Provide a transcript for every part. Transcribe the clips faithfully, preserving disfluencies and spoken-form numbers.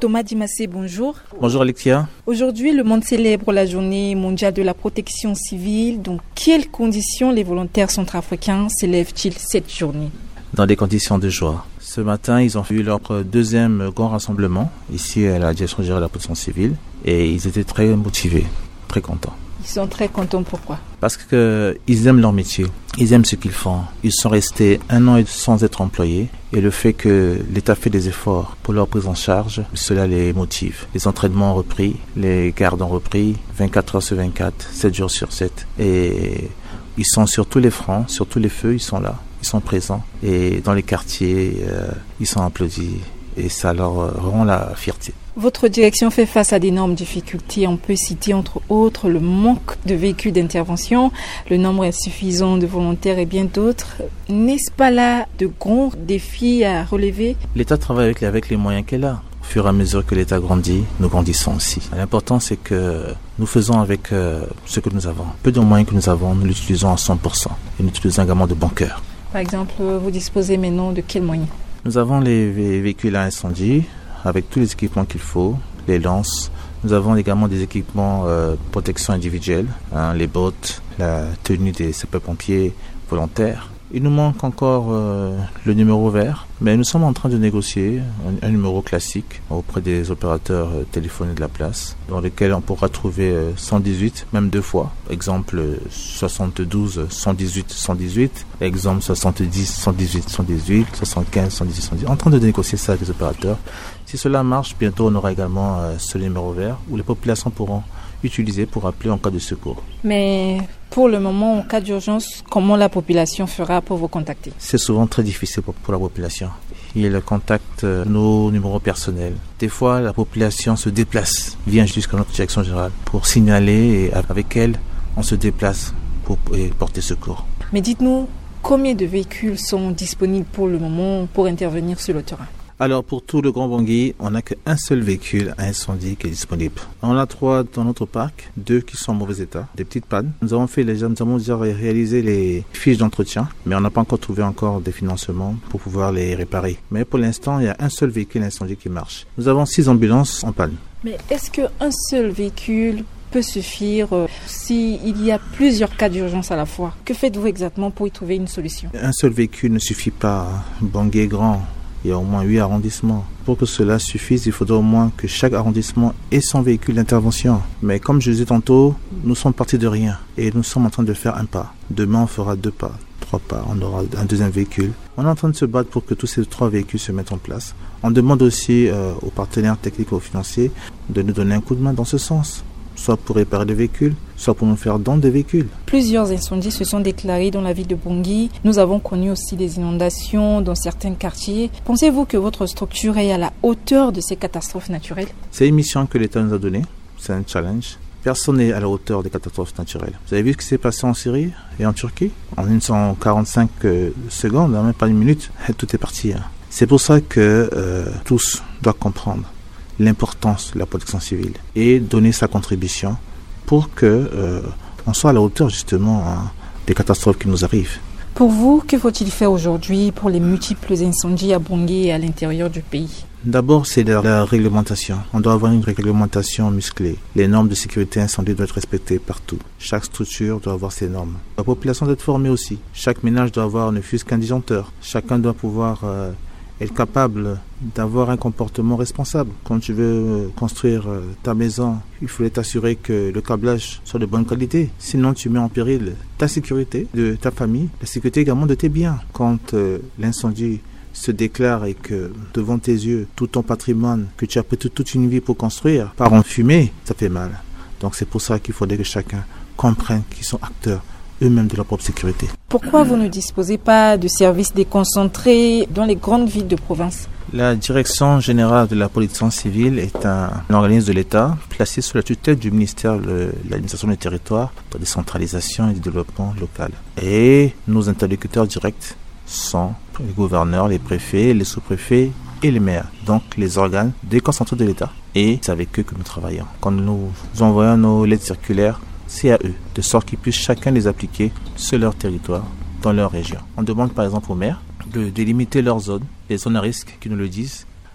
Thomas Dimassé, bonjour. Bonjour Alexia. Aujourd'hui, le monde célèbre la journée mondiale de la protection civile. Dans quelles conditions les volontaires centrafricains célèbrent-ils cette journée? Dans des conditions de joie. Ce matin, ils ont eu leur deuxième grand rassemblement ici à la Direction générale de la protection civile et ils étaient très motivés, très contents. Ils sont très contents, pourquoi? Parce qu'ils aiment leur métier, ils aiment ce qu'ils font. Ils sont restés un an sans être employés et le fait que l'État fait des efforts pour leur prise en charge, cela les motive. Les entraînements ont repris, les gardes ont repris, vingt-quatre heures sur vingt-quatre, sept jours sur sept. Et ils sont sur tous les fronts, sur tous les feux, ils sont là, ils sont présents. Et dans les quartiers, euh, ils sont applaudis et ça leur rend la fierté. Votre direction fait face à d'énormes difficultés. On peut citer entre autres le manque de véhicules d'intervention, le nombre insuffisant de volontaires et bien d'autres. N'est-ce pas là de grands défis à relever? L'État travaille avec, avec les moyens qu'elle a. Au fur et à mesure que l'État grandit, nous grandissons aussi. L'important, c'est que nous faisons avec euh, ce que nous avons. Peu de moyens que nous avons, nous l'utilisons à cent pour cent. Et nous utilisons également de bons cœurs. Par exemple, vous disposez maintenant de quels moyens? Nous avons les vé- véhicules à incendie, avec tous les équipements qu'il faut, les lances. Nous avons également des équipements euh, protection individuelle, hein, les bottes, la tenue des sapeurs-pompiers volontaires. Il nous manque encore euh, le numéro vert, mais nous sommes en train de négocier un, un numéro classique auprès des opérateurs euh, téléphoniques de la place, dans lequel on pourra trouver euh, cent dix-huit, même deux fois. Exemple euh, soixante-douze, cent dix-huit, cent dix-huit. Exemple soixante-dix, cent dix-huit, cent dix-huit, soixante-quinze, cent dix-huit, cent dix-huit. En train de négocier ça avec les opérateurs. Si cela marche, bientôt on aura également euh, ce numéro vert où les populations pourront utiliser pour appeler en cas de secours. Mais pour le moment, en cas d'urgence, comment la population fera pour vous contacter? C'est souvent très difficile pour, pour la population. Ils contactent euh, nos numéros personnels. Des fois, la population se déplace, vient jusqu'à notre direction générale pour signaler et avec elle, on se déplace pour et porter secours. Mais dites-nous, combien de véhicules sont disponibles pour le moment pour intervenir sur le terrain? Alors pour tout le Grand Bangui, on n'a qu'un seul véhicule à incendie qui est disponible. On a trois dans notre parc, deux qui sont en mauvais état, des petites pannes. Nous avons fait les, nous avons déjà réalisé les fiches d'entretien, mais on n'a pas encore trouvé encore des financements pour pouvoir les réparer. Mais pour l'instant, il y a un seul véhicule incendie qui marche. Nous avons six ambulances en panne. Mais est-ce qu'un seul véhicule peut suffire euh, s'il y a plusieurs cas d'urgence à la fois? Que faites-vous exactement pour y trouver une solution? Un seul véhicule ne suffit pas. Bangui est grand. Il y a au moins huit arrondissements. Pour que cela suffise, il faudra au moins que chaque arrondissement ait son véhicule d'intervention. Mais comme je disais tantôt, nous sommes partis de rien et nous sommes en train de faire un pas. Demain, on fera deux pas, trois pas, on aura un deuxième véhicule. On est en train de se battre pour que tous ces trois véhicules se mettent en place. On demande aussi euh, aux partenaires techniques et aux financiers de nous donner un coup de main dans ce sens. Soit pour réparer des véhicules, soit pour nous faire don des véhicules. Plusieurs incendies se sont déclarés dans la ville de Bangui. Nous avons connu aussi des inondations dans certains quartiers. Pensez-vous que votre structure est à la hauteur de ces catastrophes naturelles? C'est une mission que l'État nous a donnée, c'est un challenge. Personne n'est à la hauteur des catastrophes naturelles. Vous avez vu ce qui s'est passé en Syrie et en Turquie? En une cent quarante-cinq secondes, même pas une minute, tout est parti. C'est pour ça que euh, tous doivent comprendre l'importance de la protection civile et donner sa contribution pour que euh, on soit à la hauteur justement hein, des catastrophes qui nous arrivent. Pour vous, que faut-il faire aujourd'hui pour les multiples incendies à Bangui et à l'intérieur du pays? D'abord, c'est la, la réglementation. On doit avoir une réglementation musclée. Les normes de sécurité incendie doivent être respectées partout. Chaque structure doit avoir ses normes. La population doit être formée aussi. Chaque ménage doit avoir ne fût-ce qu'un disjoncteur. Chacun doit pouvoir euh, être capable d'avoir un comportement responsable. Quand tu veux construire ta maison, il faut t'assurer que le câblage soit de bonne qualité. Sinon, tu mets en péril ta sécurité, de ta famille, la sécurité également de tes biens. Quand euh, l'incendie se déclare et que devant tes yeux, tout ton patrimoine que tu as pris toute une vie pour construire part en fumée, ça fait mal. Donc c'est pour ça qu'il faudrait que chacun comprenne qu'ils sont acteurs eux-mêmes de leur propre sécurité. Pourquoi vous ne disposez pas de services déconcentrés dans les grandes villes de province? La Direction générale de la protection civile est un, un organisme de l'État placé sous la tutelle du ministère de l'administration des territoires, de la décentralisation et du développement local. Et nos interlocuteurs directs sont les gouverneurs, les préfets, les sous-préfets et les maires, donc les organes déconcentrés de l'État. Et c'est avec eux que nous travaillons. Quand nous envoyons nos lettres circulaires, c'est à eux, de sorte qu'ils puissent chacun les appliquer sur leur territoire, dans leur région. On demande par exemple aux maires de délimiter leurs zones, les zones à risque, qui nous le disent,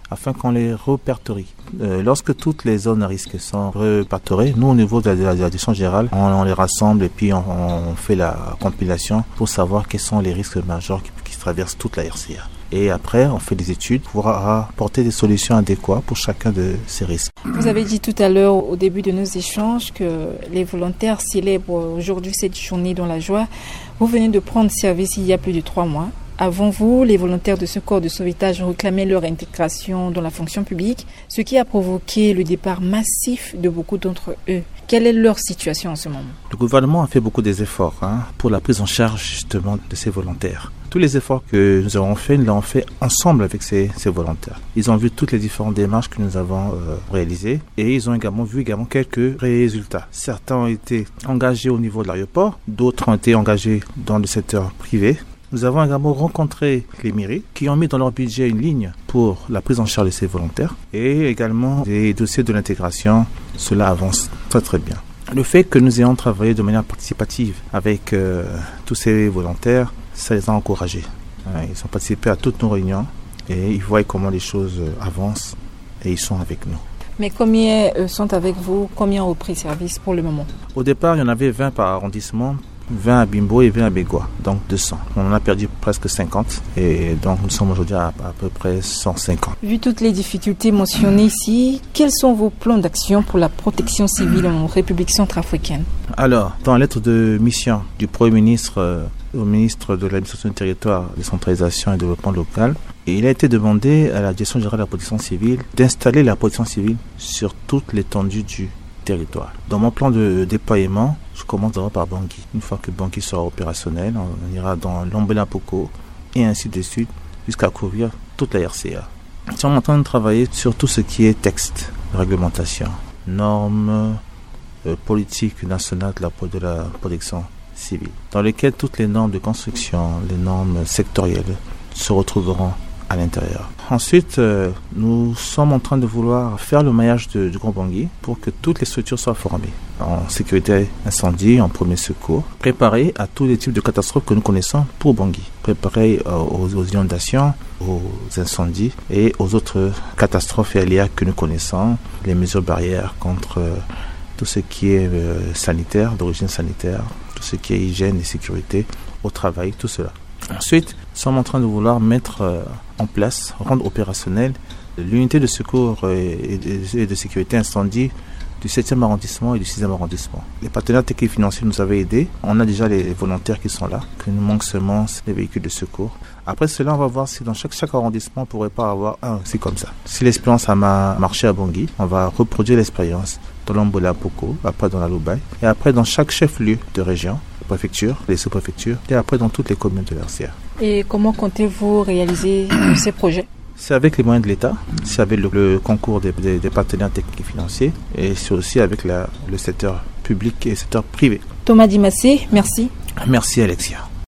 afin qu'on les répertorie. Euh, lorsque toutes les zones à risque sont répertoriées, nous au niveau de la, de la, de la direction générale, on, on les rassemble et puis on, on fait la compilation pour savoir quels sont les risques majeurs qui, qui traversent toute la R C A. Et après, on fait des études pour apporter des solutions adéquates pour chacun de ces risques. Vous avez dit tout à l'heure, au début de nos échanges, que les volontaires célèbrent aujourd'hui cette journée dans la joie. Vous venez de prendre service il y a plus de trois mois. Avant vous, les volontaires de ce corps de sauvetage réclamaient leur intégration dans la fonction publique, ce qui a provoqué le départ massif de beaucoup d'entre eux. Quelle est leur situation en ce moment? Le gouvernement a fait beaucoup d'efforts hein, pour la prise en charge justement de ces volontaires. Tous les efforts que nous avons faits, nous l'avons fait ensemble avec ces, ces volontaires. Ils ont vu toutes les différentes démarches que nous avons euh, réalisées et ils ont également vu également quelques résultats. Certains ont été engagés au niveau de l'aéroport, d'autres ont été engagés dans le secteur privé. Nous avons également rencontré les mairies qui ont mis dans leur budget une ligne pour la prise en charge de ces volontaires et également les dossiers de l'intégration. Cela avance très très bien. Le fait que nous ayons travaillé de manière participative avec euh, tous ces volontaires, ça les a encouragés. Ils ont participé à toutes nos réunions et ils voient comment les choses avancent et ils sont avec nous. Mais combien sont avec vous? Combien ont pris service pour le moment? Au départ, il y en avait vingt par arrondissement, vingt à Bimbo et vingt à Bégois, donc deux cents. On en a perdu presque cinquante et donc nous sommes aujourd'hui à à peu près cent cinquante. Vu toutes les difficultés mentionnées ici, quels sont vos plans d'action pour la protection civile en République centrafricaine? Alors, dans la lettre de mission du Premier ministre euh, au ministre de l'administration du territoire, décentralisation et développement local, et il a été demandé à la direction générale de la protection civile d'installer la protection civile sur toute l'étendue du territoire. Dans mon plan de déploiement, je commence d'abord par Bangui. Une fois que Bangui sera opérationnel, on ira dans Lombola-Poko et ainsi de suite jusqu'à couvrir toute la R C A. Nous sommes en train de travailler sur tout ce qui est texte, réglementation, normes, euh, politique nationale de la, de la protection civile, dans lesquelles toutes les normes de construction, les normes sectorielles se retrouveront à l'intérieur. Ensuite, euh, nous sommes en train de vouloir faire le maillage de, du Grand Bangui pour que toutes les structures soient formées en sécurité incendie, en premier secours, préparées à tous les types de catastrophes que nous connaissons pour Bangui, préparées euh, aux, aux inondations, aux incendies et aux autres catastrophes et aléas que nous connaissons, les mesures barrières contre euh, tout ce qui est euh, sanitaire, d'origine sanitaire, tout ce qui est hygiène et sécurité au travail, tout cela. Ensuite, nous sommes en train de vouloir mettre euh, en place, rendre opérationnelle l'unité de secours et de, et de sécurité incendie du septième arrondissement et du sixième arrondissement. Les partenaires techniques et financiers nous avaient aidés. On a déjà les volontaires qui sont là, que nous manque seulement les véhicules de secours. Après cela, on va voir si dans chaque, chaque arrondissement, on ne pourrait pas avoir un, c'est comme ça. Si l'expérience a marché à Bangui, on va reproduire l'expérience dans l'Ombola-Poko, après dans la Loubaye, et après dans chaque chef-lieu de région, préfecture, les sous-préfectures, et après dans toutes les communes de l'R C A. Et comment comptez-vous réaliser ces projets? C'est avec les moyens de l'État, c'est avec le, le concours des, des, des partenaires techniques et financiers, et c'est aussi avec la, le secteur public et le secteur privé. Thomas Dimassé, merci. Merci Alexia.